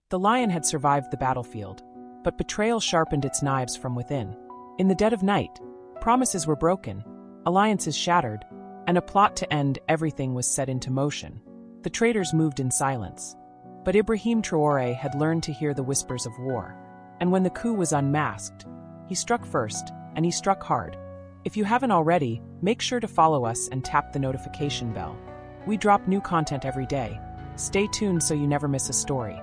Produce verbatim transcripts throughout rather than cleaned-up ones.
The lion had survived the battlefield, but betrayal sharpened its knives from within. In the dead of night, promises were broken, alliances shattered, and a plot to end everything was set into motion. The traitors moved in silence. But Ibrahim Traoré had learned to hear the whispers of war. And when the coup was unmasked, he struck first, and he struck hard. If you haven't already, make sure to follow us and tap the notification bell. We drop new content every day. Stay tuned so you never miss a story.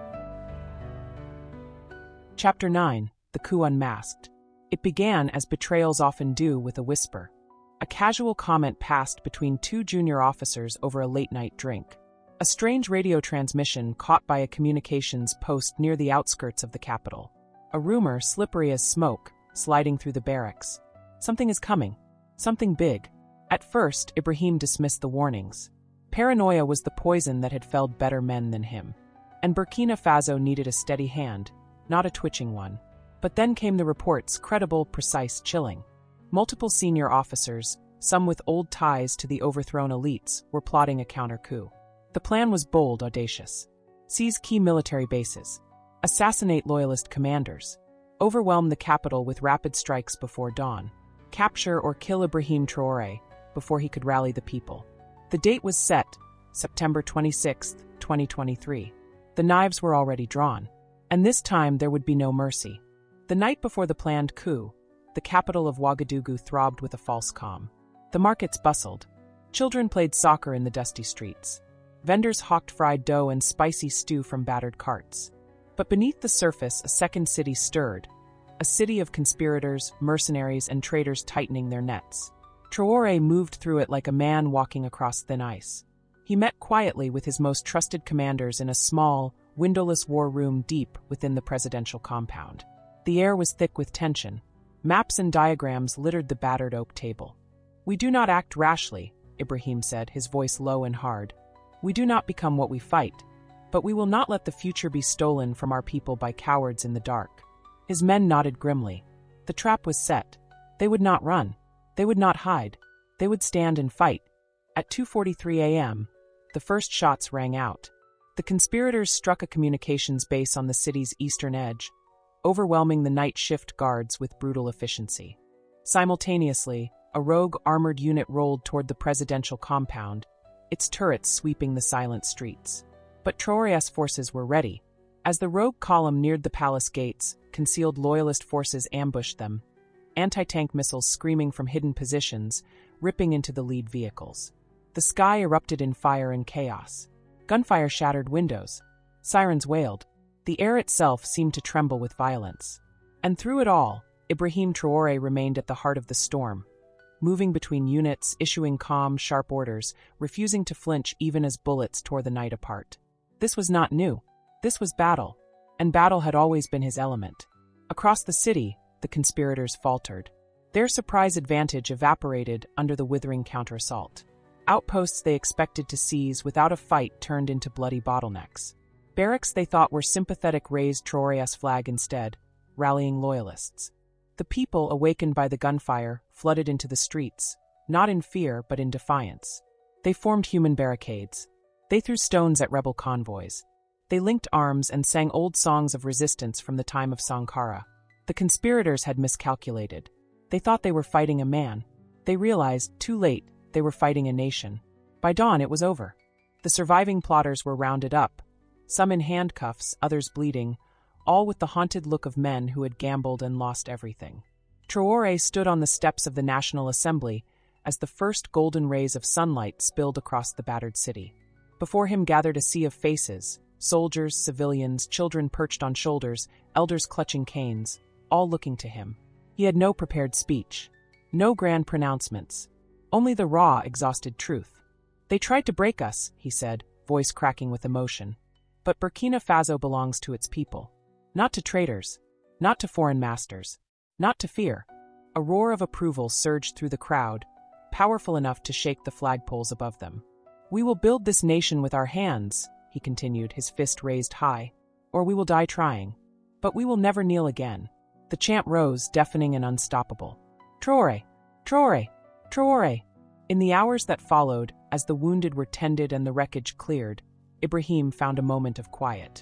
Chapter nine. The Coup Unmasked. It began as betrayals often do, with a whisper. A casual comment passed between two junior officers over a late-night drink. A strange radio transmission caught by a communications post near the outskirts of the capital. A rumor slippery as smoke, sliding through the barracks. Something is coming. Something big. At first, Ibrahim dismissed the warnings. Paranoia was the poison that had felled better men than him. And Burkina Faso needed a steady hand, not a twitching one. But then came the reports, credible, precise, chilling. Multiple senior officers, some with old ties to the overthrown elites, were plotting a counter-coup. The plan was bold, audacious. Seize key military bases. Assassinate loyalist commanders. Overwhelm the capital with rapid strikes before dawn. Capture or kill Ibrahim Traoré before he could rally the people. The date was set, September twenty-sixth, twenty twenty-three. The knives were already drawn. And this time there would be no mercy. The night before the planned coup, the capital of Ouagadougou throbbed with a false calm. The markets bustled. Children played soccer in the dusty streets. Vendors hawked fried dough and spicy stew from battered carts. But beneath the surface, a second city stirred. A city of conspirators, mercenaries, and traitors tightening their nets. Traoré moved through it like a man walking across thin ice. He met quietly with his most trusted commanders in a small, windowless war room deep within the presidential compound. The air was thick with tension. Maps and diagrams littered the battered oak table. "We do not act rashly," Ibrahim said, his voice low and hard. "We do not become what we fight, but we will not let the future be stolen from our people by cowards in the dark." His men nodded grimly. The trap was set. They would not run. They would not hide. They would stand and fight. At two forty-three a m, the first shots rang out. The conspirators struck a communications base on the city's eastern edge, overwhelming the night shift guards with brutal efficiency. Simultaneously, a rogue armored unit rolled toward the presidential compound, its turrets sweeping the silent streets. But Traoré's forces were ready. As the rogue column neared the palace gates, concealed loyalist forces ambushed them, anti-tank missiles screaming from hidden positions, ripping into the lead vehicles. The sky erupted in fire and chaos. Gunfire shattered windows. Sirens wailed. The air itself seemed to tremble with violence. And through it all, Ibrahim Traoré remained at the heart of the storm, moving between units, issuing calm, sharp orders, refusing to flinch even as bullets tore the night apart. This was not new. This was battle, and battle had always been his element. Across the city, the conspirators faltered. Their surprise advantage evaporated under the withering counter-assault. Outposts they expected to seize without a fight turned into bloody bottlenecks. Barracks they thought were sympathetic raised Traoré's flag instead, rallying loyalists. The people, awakened by the gunfire, flooded into the streets, not in fear but in defiance. They formed human barricades. They threw stones at rebel convoys. They linked arms and sang old songs of resistance from the time of Sankara. The conspirators had miscalculated. They thought they were fighting a man. They realized, too late, they were fighting a nation. By dawn it was over. The surviving plotters were rounded up, some in handcuffs, others bleeding, all with the haunted look of men who had gambled and lost everything. Traoré stood on the steps of the National Assembly as the first golden rays of sunlight spilled across the battered city. Before him gathered a sea of faces, soldiers, civilians, children perched on shoulders, elders clutching canes, all looking to him. He had no prepared speech, no grand pronouncements, only the raw, exhausted truth. "They tried to break us," he said, voice cracking with emotion. "But Burkina Faso belongs to its people. Not to traitors, not to foreign masters, not to fear." A roar of approval surged through the crowd, powerful enough to shake the flagpoles above them. "We will build this nation with our hands," he continued, his fist raised high, "or we will die trying. But we will never kneel again." The chant rose, deafening and unstoppable. "Traoré! Traoré! Traoré!" In the hours that followed, as the wounded were tended and the wreckage cleared, Ibrahim found a moment of quiet.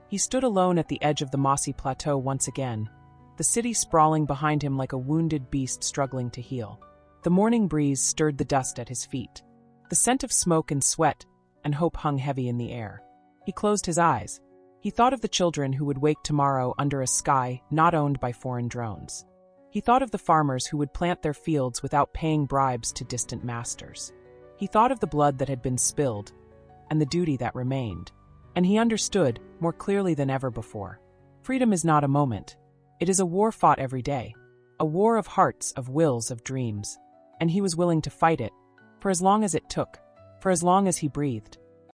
He stood alone at the edge of the mossy plateau once again, the city sprawling behind him like a wounded beast struggling to heal. The morning breeze stirred the dust at his feet. The scent of smoke and sweat and hope hung heavy in the air. He closed his eyes. He thought of the children who would wake tomorrow under a sky not owned by foreign drones. He thought of the farmers who would plant their fields without paying bribes to distant masters. He thought of the blood that had been spilled and the duty that remained. And he understood, more clearly than ever before. Freedom is not a moment. It is a war fought every day. A war of hearts, of wills, of dreams. And he was willing to fight it, for as long as it took, for as long as he breathed.